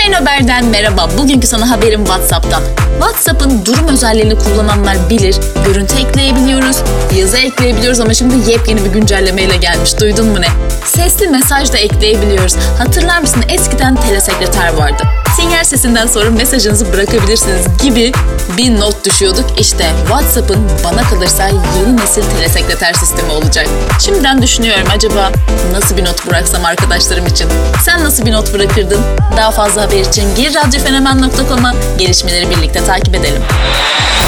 Sayın Haber'den merhaba. Bugünkü sana haberim WhatsApp'tan. WhatsApp'ın durum özelliğini kullananlar bilir. Görüntü ekleyebiliyoruz, yazı ekleyebiliyoruz ama şimdi yepyeni bir güncellemeyle gelmiş. Duydun mu ne? Sesli mesaj da ekleyebiliyoruz. Hatırlar mısın? Eskiden telesekreter vardı. Sinyal sesinden sonra mesajınızı bırakabilirsiniz gibi bir not düşüyorduk. İşte WhatsApp'ın bana kalırsa yeni nesil telesekreter sistemi olacak. Şimdiden düşünüyorum, acaba nasıl bir not bıraksam arkadaşlarım için? Sen nasıl bir not bırakırdın? Daha fazla haber için gir radyofenomen.com'a, gelişmeleri birlikte takip edelim.